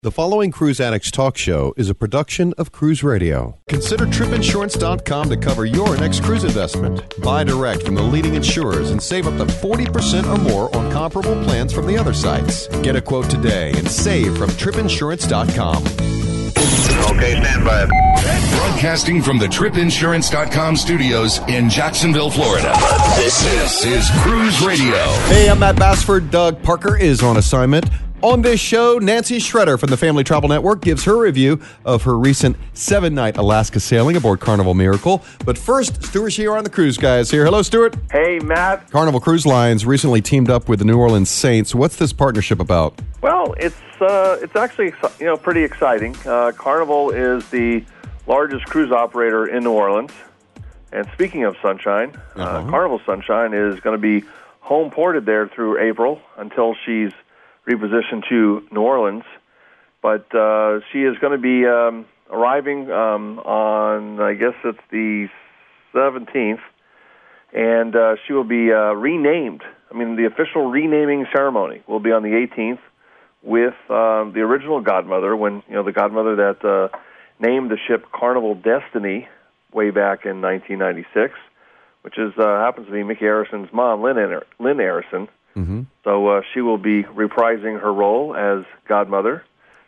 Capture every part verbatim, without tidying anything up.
The following Cruise Addicts Talk Show is a production of Cruise Radio. Consider trip insurance dot com to cover your next cruise investment. Buy direct from the leading insurers and save up to forty percent or more on comparable plans from the other sites. Get a quote today and save from trip insurance dot com. Okay, stand by. Broadcasting from the trip insurance dot com studios in Jacksonville, Florida. This, this is Cruise Radio. Hey, I'm Matt Bassford. Doug Parker is on assignment. On this show, Nancy Schroeder from the Family Travel Network gives her review of her recent seven-night Alaska sailing aboard Carnival Miracle. But first, Stuart here on the Cruise Guys here. Hello, Stuart. Hey, Matt. Carnival Cruise Lines recently teamed up with the New Orleans Saints. What's this partnership about? Well, it's uh, it's actually you know pretty exciting. Uh, Carnival is the largest cruise operator in New Orleans. And speaking of Sunshine, uh-huh. uh, Carnival Sunshine is going to be home ported there through April until she's repositioned to New Orleans, but uh, she is going to be um, arriving um, on, I guess it's the seventeenth, and uh, she will be uh, renamed. I mean, the official renaming ceremony will be on the eighteenth with um, the original godmother, when you know the godmother that uh, named the ship Carnival Destiny way back in nineteen ninety-six, which is uh, happens to be Mickey Arison's mom, Lynn, Ar- Lynn Arison. Mm-hmm. So uh, she will be reprising her role as godmother,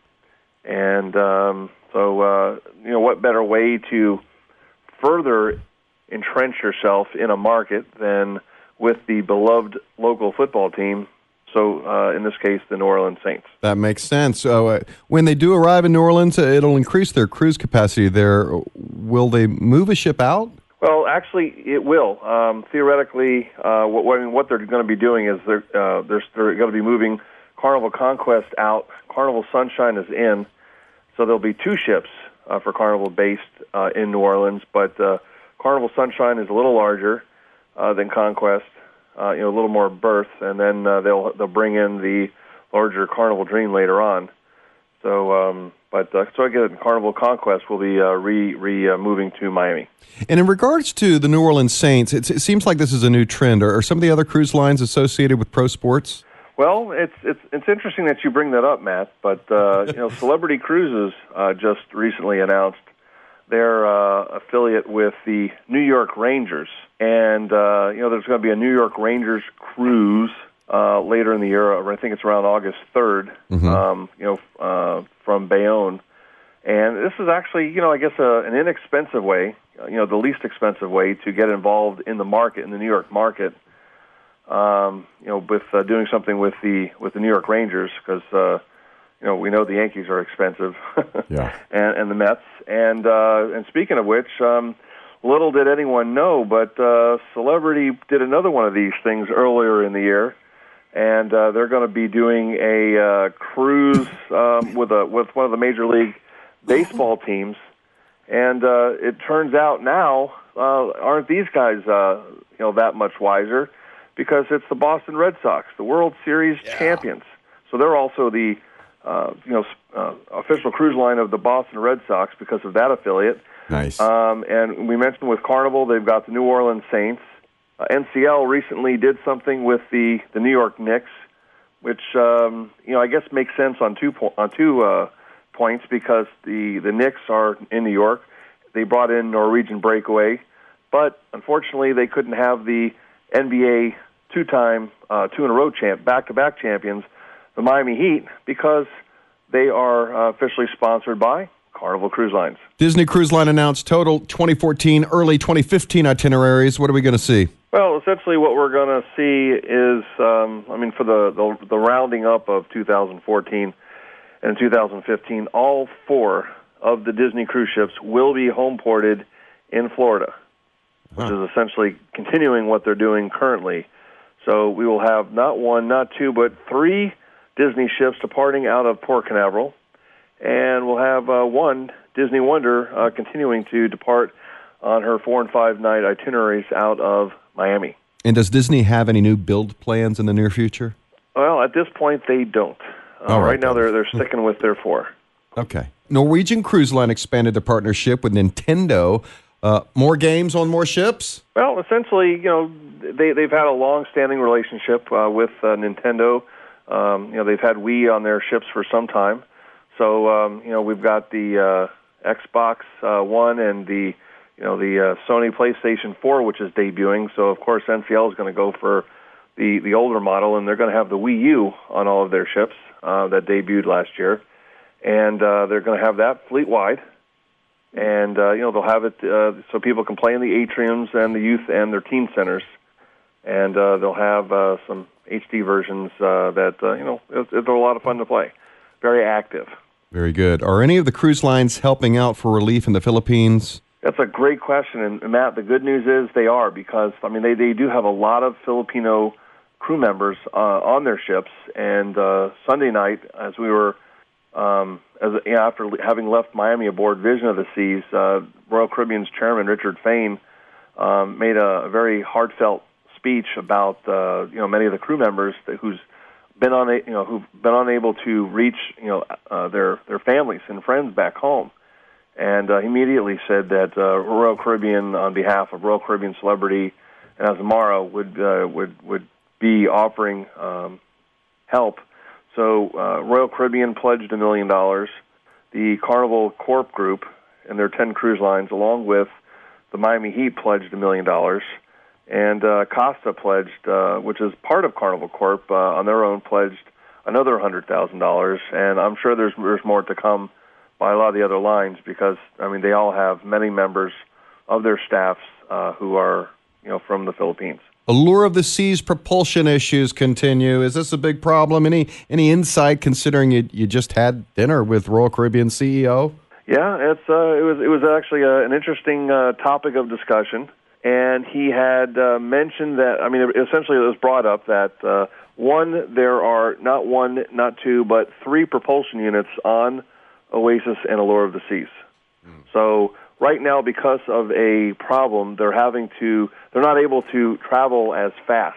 and um, so uh, you know what better way to further entrench yourself in a market than with the beloved local football team. So uh, in this case, the New Orleans Saints. That makes sense. So uh, when they do arrive in New Orleans, it'll increase their cruise capacity there. Will they move a ship out? Well, actually, it will. Um, theoretically, uh, what, what, I mean, what they're going to be doing is they're, uh, they're, they're going to be moving Carnival Conquest out. Carnival Sunshine is in, so there'll be two ships uh, for Carnival based uh, in New Orleans. But uh, Carnival Sunshine is a little larger uh, than Conquest, uh, you know, a little more berth, and then uh, they'll they'll bring in the larger Carnival Dream later on. So, um, but uh, so again, Carnival Conquest will be uh, re re uh, moving to Miami. And in regards to the New Orleans Saints, it, it seems like this is a new trend. Are, are some of the other cruise lines associated with pro sports? Well, it's it's it's interesting that you bring that up, Matt. But uh, you know, Celebrity Cruises uh, just recently announced their uh, affiliate with the New York Rangers, and uh, you know, there's going to be a New York Rangers cruise Uh, later in the year. I think it's around August third, mm-hmm. um, you know, uh, from Bayonne. And this is actually, you know, I guess uh, an inexpensive way, you know, the least expensive way to get involved in the market, in the New York market, um, you know, with uh, doing something with the with the New York Rangers, because, uh, you know, we know the Yankees are expensive, yeah. and, and the Mets. And, uh, and speaking of which, um, little did anyone know, but uh, Celebrity did another one of these things earlier in the year. And uh, they're going to be doing a uh, cruise um, with a with one of the Major League Baseball teams, and uh, it turns out now uh, aren't these guys uh, you know that much wiser, because it's the Boston Red Sox, the World Series yeah. champions. So they're also the uh, you know uh, official cruise line of the Boston Red Sox because of that affiliate. Nice. Um, and we mentioned with Carnival, they've got the New Orleans Saints. Uh, N C L recently did something with the, the New York Knicks, which um, you know I guess makes sense on two po- on two uh, points, because the, the Knicks are in New York. They brought in Norwegian Breakaway, but unfortunately they couldn't have the N B A two-time, uh, two-in-a-row champ, back-to-back champions, the Miami Heat, because they are uh, officially sponsored by Carnival Cruise Lines. Disney Cruise Line announced total twenty fourteen, early twenty fifteen itineraries. What are we going to see? Well, essentially what we're going to see is, um, I mean, for the, the the rounding up of two thousand fourteen and two thousand fifteen, all four of the Disney cruise ships will be home ported in Florida, which huh. is essentially continuing what they're doing currently. So we will have not one, not two, but three Disney ships departing out of Port Canaveral, and we'll have uh, one Disney Wonder uh, continuing to depart on her four and five night itineraries out of Miami. And does Disney have any new build plans in the near future? Well, at this point, they don't. Uh, right. right now, they're they're sticking with their four. Okay. Norwegian Cruise Line expanded their partnership with Nintendo. Uh, more games on more ships? Well, essentially, you know, they they've had a long-standing relationship uh, with uh, Nintendo. Um, you know, they've had Wii on their ships for some time. So um, you know, we've got the uh, Xbox uh, One and the you know the uh, Sony PlayStation four, which is debuting. So of course N C L is going to go for the the older model, and they're going to have the Wii U on all of their ships uh, that debuted last year, and uh, they're going to have that fleet-wide. And, uh, you know, they'll have it uh, so people can play in the atriums and the youth and their teen centers. And uh, they'll have uh, some H D versions uh, that, uh, you know, it, they're a lot of fun to play. Very active. Very good. Are any of the cruise lines helping out for relief in the Philippines? That's a great question. And, Matt, the good news is they are because, I mean, they, they do have a lot of Filipino crew members uh, on their ships. And uh, Sunday night, as we were... Um, as you know, after having left Miami aboard Vision of the Seas, uh, Royal Caribbean's chairman Richard Fain um, made a, a very heartfelt speech about uh, you know many of the crew members that, who's been on you know who've been unable to reach you know uh, their their families and friends back home, and uh, he immediately said that uh, Royal Caribbean, on behalf of Royal Caribbean Celebrity and Azamara, would uh, would would be offering um, help. So uh, Royal Caribbean pledged a million dollars. The Carnival Corp Group and their ten cruise lines, along with the Miami Heat, pledged a million dollars. And uh, Costa pledged, uh, which is part of Carnival Corp, uh, on their own, pledged another one hundred thousand dollars. And I'm sure there's there's more to come by a lot of the other lines because, I mean, they all have many members of their staffs uh, who are, you know, from the Philippines. Allure of the Seas propulsion issues continue. Is this a big problem? Any any insight, considering you you just had dinner with Royal Caribbean C E O? Yeah, it's uh, it was it was actually a, an interesting uh, topic of discussion, and he had uh, mentioned that. I mean, essentially, it was brought up that uh, one, there are not one, not two, but three propulsion units on Oasis and Allure of the Seas. Mm. So. Right now, because of a problem, they're having to, they're not able to travel as fast.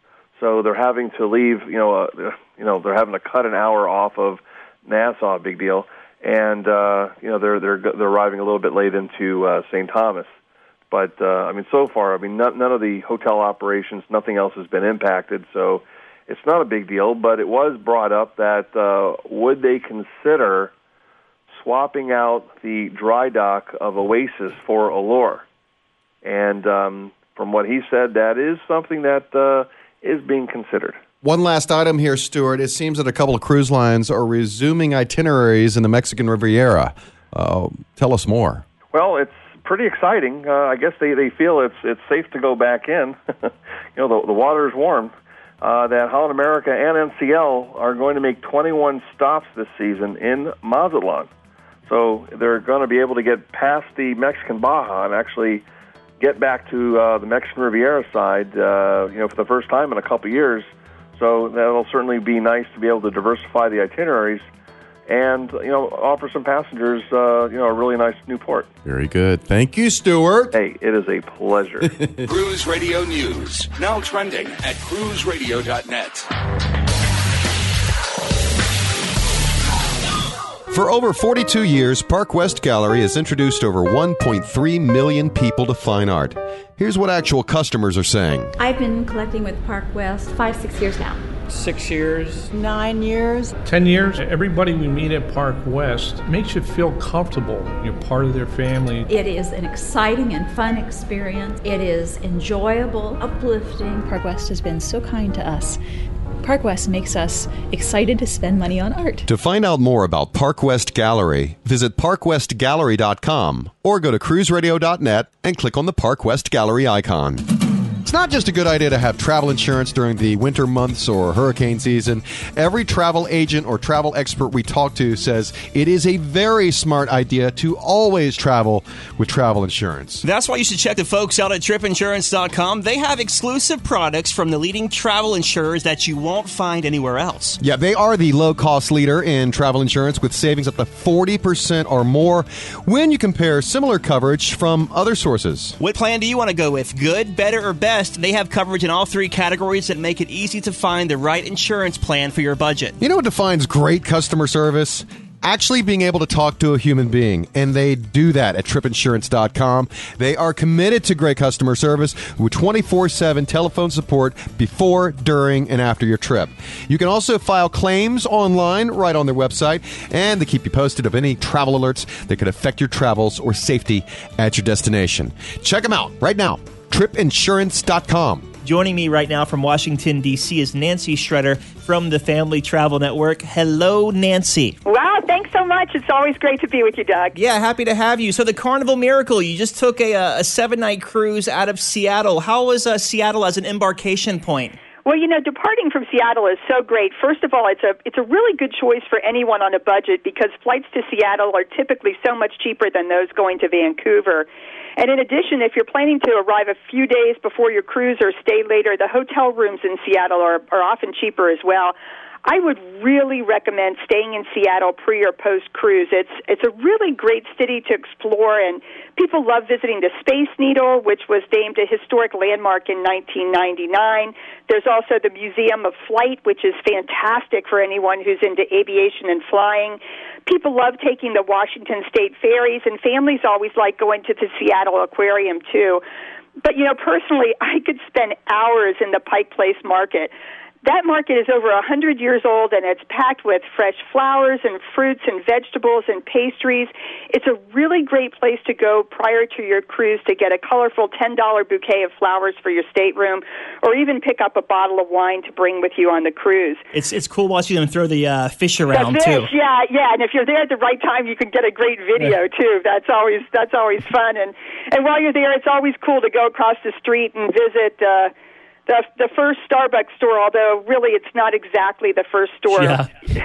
So they're having to leave, you know, uh, you know, they're having to cut an hour off of Nassau, big deal. And, uh, you know, they're, they're, they're arriving a little bit late into uh, Saint Thomas. But, uh, I mean, so far, I mean, none, none of the hotel operations, nothing else has been impacted. So it's not a big deal, but it was brought up that uh, would they consider swapping out the dry dock of Oasis for Allure. And um, from what he said, that is something that uh, is being considered. One last item here, Stuart. It seems that a couple of cruise lines are resuming itineraries in the Mexican Riviera. Uh, tell us more. Well, it's pretty exciting. Uh, I guess they, they feel it's it's safe to go back in. you know, the, the water is warm. Uh, that Holland America and N C L are going to make twenty-one stops this season in Mazatlan. So they're going to be able to get past the Mexican Baja and actually get back to uh, the Mexican Riviera side, uh, you know, for the first time in a couple of years. So that'll certainly be nice to be able to diversify the itineraries and, you know, offer some passengers, uh, you know, a really nice new port. Very good. Thank you, Stuart. Hey, it is a pleasure. Cruise Radio News, now trending at cruise radio dot net. For over forty-two years, Park West Gallery has introduced over one point three million people to fine art. Here's what actual customers are saying. I've been collecting with Park West five, six years now. Six years. Nine years. Ten years. Everybody we meet at Park West makes you feel comfortable. You're part of their family. It is an exciting and fun experience. It is enjoyable, uplifting. Park West has been so kind to us. Park West makes us excited to spend money on art. To find out more about Park West Gallery, visit park west gallery dot com or go to cruise radio dot net and click on the Park West Gallery icon. It's not just a good idea to have travel insurance during the winter months or hurricane season. Every travel agent or travel expert we talk to says it is a very smart idea to always travel with travel insurance. That's why you should check the folks out at trip insurance dot com. They have exclusive products from the leading travel insurers that you won't find anywhere else. Yeah, they are the low-cost leader in travel insurance with savings up to forty percent or more when you compare similar coverage from other sources. What plan do you want to go with? Good, better, or best? They have coverage in all three categories that make it easy to find the right insurance plan for your budget. You know what defines great customer service? actually being able to talk to a human being, and they do that at trip insurance dot com. They are committed to great customer service with twenty-four seven telephone support before, during, and after your trip. You can also file claims online right on their website, and they keep you posted of any travel alerts that could affect your travels or safety at your destination. Check them out right now, trip insurance dot com. Joining me right now from Washington, D C is Nancy Shredder from the Family Travel Network. Hello, Nancy. Wow, thanks so much. It's always great to be with you, Doug. Yeah, happy to have you. So the Carnival Miracle, you just took a, a seven-night cruise out of Seattle. How was uh, Seattle as an embarkation point? Well, you know, departing from Seattle is so great. First of all, it's a it's a really good choice for anyone on a budget because flights to Seattle are typically so much cheaper than those going to Vancouver. And in addition, if you're planning to arrive a few days before your cruise or stay later, the hotel rooms in Seattle are, are often cheaper as well. I would really recommend staying in Seattle pre or post cruise. It's it's a really great city to explore, and people love visiting the Space Needle, which was named a historic landmark in nineteen ninety-nine. There's also the Museum of Flight, which is fantastic for anyone who's into aviation and flying. People love taking the Washington State ferries, and families always like going to the Seattle Aquarium too. But you know, personally, I could spend hours in the Pike Place Market. That market is over one hundred years old, and it's packed with fresh flowers and fruits and vegetables and pastries. It's a really great place to go prior to your cruise to get a colorful ten dollar bouquet of flowers for your stateroom, or even pick up a bottle of wine to bring with you on the cruise. It's it's cool watching them throw the uh, fish around, the fish, too. Yeah, yeah, and if you're there at the right time, you can get a great video, too. That's always that's always fun. And, and while you're there, it's always cool to go across the street and visit uh The, the first Starbucks store, although really it's not exactly the first store. Yeah.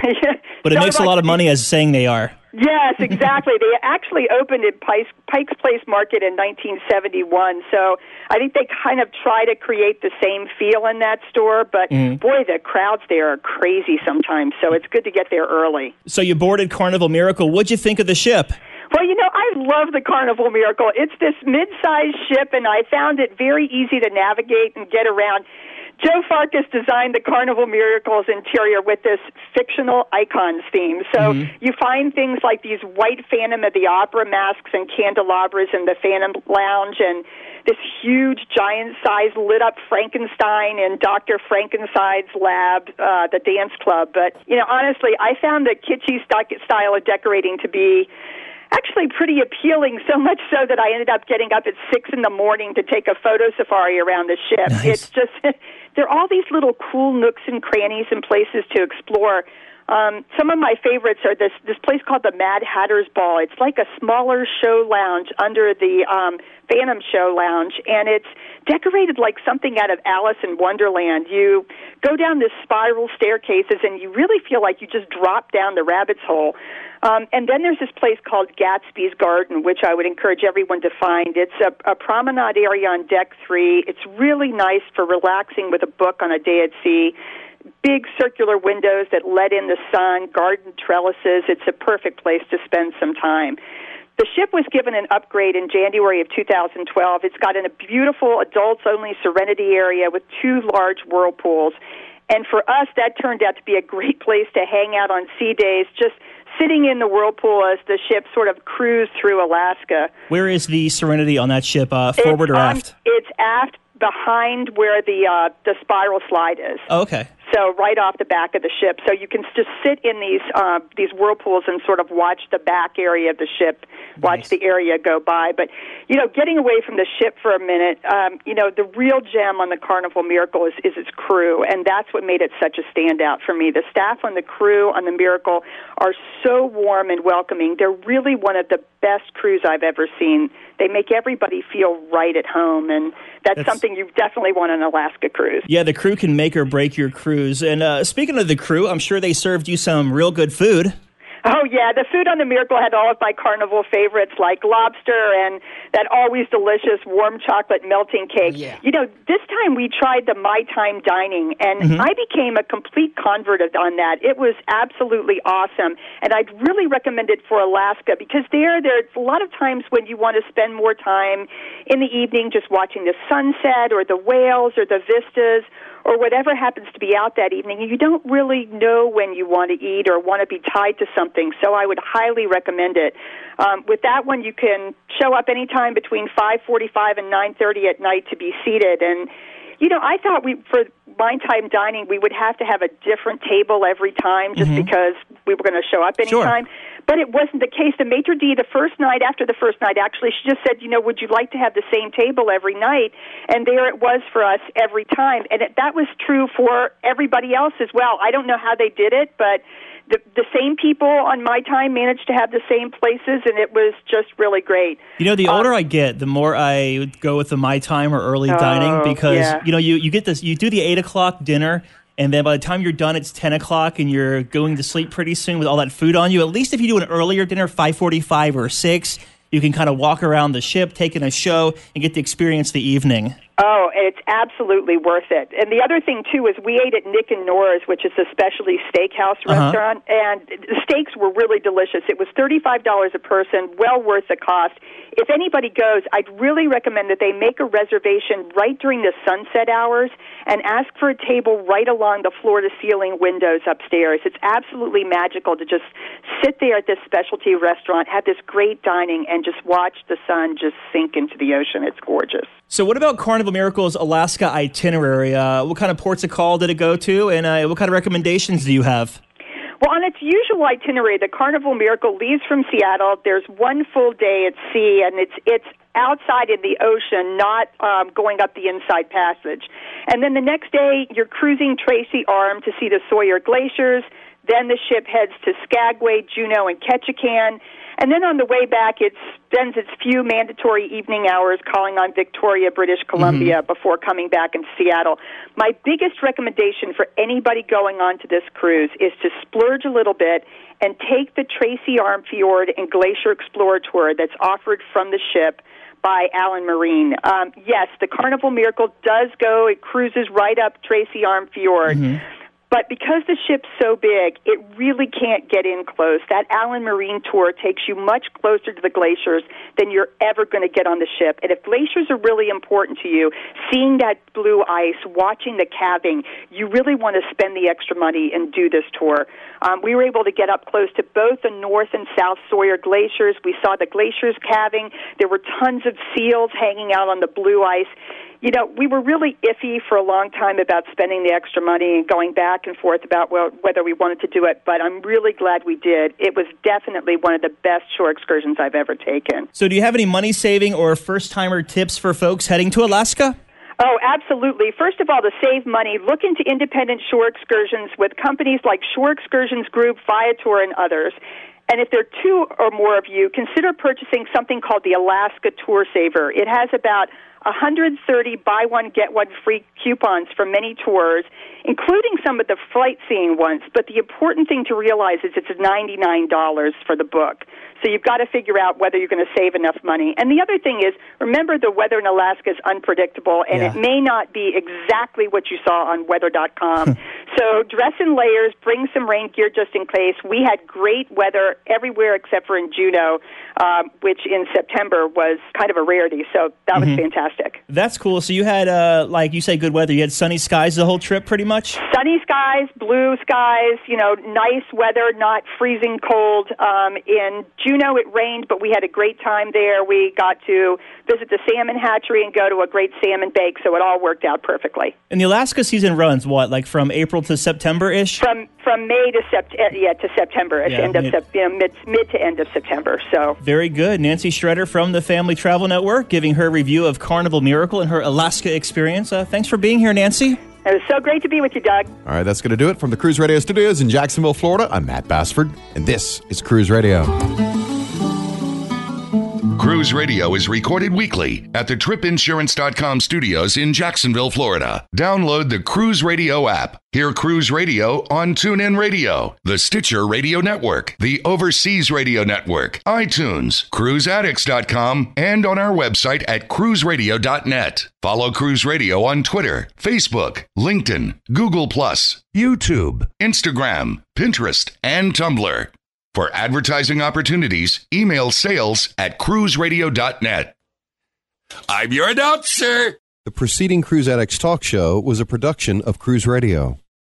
But it makes a lot of money as saying they are. Yes, exactly. They actually opened in Pike's, Pike's Place Market in nineteen seventy-one, so I think they kind of try to create the same feel in that store, but mm. boy, the crowds there are crazy sometimes, so it's good to get there early. So you boarded Carnival Miracle. What'd you think of the ship? Well, you know, I love the Carnival Miracle. It's this mid-sized ship, and I found it very easy to navigate and get around. Joe Farkas designed the Carnival Miracle's interior with this fictional icons theme. So mm-hmm. you find things like these white Phantom of the Opera masks and candelabras in the Phantom Lounge, and this huge, giant-sized lit-up Frankenstein in Doctor Frankenstein's lab, uh, the dance club. But, you know, honestly, I found the kitschy st- style of decorating to be actually pretty appealing, so much so that I ended up getting up at six in the morning to take a photo safari around the ship. Nice. It's just, there are all these little cool nooks and crannies and places to explore. Um, some of my favorites are this, this place called the Mad Hatter's Ball. It's like a smaller show lounge under the um, Phantom Show Lounge, and it's decorated like something out of Alice in Wonderland. You go down this spiral staircases, and you really feel like you just drop down the rabbit's hole. Um, and then there's this place called Gatsby's Garden, which I would encourage everyone to find. It's a, a promenade area on deck three. It's really nice for relaxing with a book on a day at sea. Big circular windows that let in the sun, garden trellises. It's a perfect place to spend some time. The ship was given an upgrade in January of two thousand twelve. It's got a beautiful adults-only Serenity area with two large whirlpools. And for us, that turned out to be a great place to hang out on sea days, just sitting in the whirlpool as the ship sort of cruised through Alaska. Where is the Serenity on that ship, uh, forward it's or on, aft? It's aft behind where the uh, the spiral slide is. Oh, okay. So right off the back of the ship. So you can just sit in these uh, these whirlpools and sort of watch the back area of the ship, watch nice. the area go by. But, you know, getting away from the ship for a minute, um, you know, the real gem on the Carnival Miracle is, is its crew, and that's what made it such a standout for me. The staff on the crew on the Miracle are so warm and welcoming. They're really one of the best crews I've ever seen. They make everybody feel right at home, and that's, that's something you definitely want on an Alaska cruise. Yeah, the crew can make or break your cruise. And uh, speaking of the crew, I'm sure they served you some real good food. Oh, yeah. The food on the Miracle had all of my Carnival favorites, like lobster and that always delicious warm chocolate melting cake. Yeah. You know, this time we tried the My Time Dining, and mm-hmm. I became a complete convert on that. It was absolutely awesome, and I'd really recommend it for Alaska, because there, there's a lot of times when you want to spend more time in the evening just watching the sunset or the whales or the vistas, or whatever happens to be out that evening, you don't really know when you want to eat or want to be tied to something. something. So I would highly recommend it. Um, with that one, you can show up anytime between five forty-five and nine thirty at night to be seated. And, you know, I thought we for wine time dining, we would have to have a different table every time just mm-hmm. because we were going to show up anytime. Sure. But it wasn't the case. The maitre d' the first night, after the first night, actually, she just said, you know, would you like to have the same table every night? And there it was for us every time. And it, that was true for everybody else as well. I don't know how they did it, but the, the same people on my time managed to have the same places, and it was just really great. You know, the older um, I get, the more I go with the my time or early oh, dining because, yeah. you know, you, you get this, you do the eight o'clock dinner, and then by the time you're done, it's ten o'clock, and you're going to sleep pretty soon with all that food on you. At least if you do an earlier dinner, five forty-five or six, you can kind of walk around the ship, take in a show, and get to experience the evening. Oh, it's absolutely worth it. And the other thing, too, is we ate at Nick and Nora's, which is a specialty steakhouse uh-huh. restaurant, and the steaks were really delicious. It was thirty-five dollars a person, well worth the cost. If anybody goes, I'd really recommend that they make a reservation right during the sunset hours and ask for a table right along the floor-to-ceiling windows upstairs. It's absolutely magical to just sit there at this specialty restaurant, have this great dining, and just watch the sun just sink into the ocean. It's gorgeous. So what about Carnival Miracle's Alaska itinerary? Uh, what kind of ports of call did it go to, and uh, what kind of recommendations do you have? Well, on its usual itinerary, the Carnival Miracle leaves from Seattle. There's one full day at sea, and it's it's outside in the ocean, not um, going up the inside passage. And then the next day, you're cruising Tracy Arm to see the Sawyer Glaciers. Then the ship heads to Skagway, Juneau, and Ketchikan. And then on the way back, it spends its few mandatory evening hours calling on Victoria, British Columbia, mm-hmm. before coming back into Seattle. My biggest recommendation for anybody going on to this cruise is to splurge a little bit and take the Tracy Arm Fjord and Glacier Explorer Tour that's offered from the ship by Alan Marine. Um, yes, the Carnival Miracle does go, it cruises right up Tracy Arm Fjord. Mm-hmm. But because the ship's so big, it really can't get in close. That Alan Marine tour takes you much closer to the glaciers than you're ever going to get on the ship. And if glaciers are really important to you, seeing that blue ice, watching the calving, you really want to spend the extra money and do this tour. Um, we were able to get up close to both the North and South Sawyer glaciers. We saw the glaciers calving. There were tons of seals hanging out on the blue ice. You know, we were really iffy for a long time about spending the extra money and going back and forth about well, whether we wanted to do it, but I'm really glad we did. It was definitely one of the best shore excursions I've ever taken. So do you have any money-saving or first-timer tips for folks heading to Alaska? Oh, absolutely. First of all, to save money, look into independent shore excursions with companies like Shore Excursions Group, Viator, and others. And if there are two or more of you, consider purchasing something called the Alaska Tour Saver. It has about one hundred thirty buy one, get one free coupons for many tours, including some of the flight seeing ones. But the important thing to realize is it's ninety-nine dollars for the book. So you've got to figure out whether you're going to save enough money. And the other thing is, remember the weather in Alaska is unpredictable, and yeah. it may not be exactly what you saw on weather dot com. So dress in layers, bring some rain gear just in case. We had great weather everywhere except for in Juneau, um, which in September was kind of a rarity. So that mm-hmm. was fantastic. That's cool. So you had, uh, like you say, good weather. You had sunny skies the whole trip pretty much? Sunny skies, blue skies, you know, nice weather, not freezing cold. Um, in Juneau it rained, but we had a great time there. We got to visit the salmon hatchery and go to a great salmon bake, so it all worked out perfectly. And the Alaska season runs, what, like from April to September-ish? From from May to sept yeah to September-ish, yeah, end of sep- you know, mid mid to end of September. So very good. Nancy Shredder from the Family Travel Network giving her review of Carnival Miracle and her Alaska experience. Uh, thanks for being here, Nancy. It was so great to be with you, Doug. All right, that's going to do it from the Cruise Radio Studios in Jacksonville, Florida. I'm Matt Bassford, and this is Cruise Radio. Cruise Radio is recorded weekly at the trip insurance dot com studios in Jacksonville, Florida. Download the Cruise Radio app. Hear Cruise Radio on TuneIn Radio, the Stitcher Radio Network, the Overseas Radio Network, iTunes, cruise addicts dot com, and on our website at cruise radio dot net. Follow Cruise Radio on Twitter, Facebook, LinkedIn, Google Plus, YouTube, Instagram, Pinterest, and Tumblr. For advertising opportunities, email sales at cruise radio dot net. I'm your announcer. The preceding Cruise Addicts Talk Show was a production of Cruise Radio.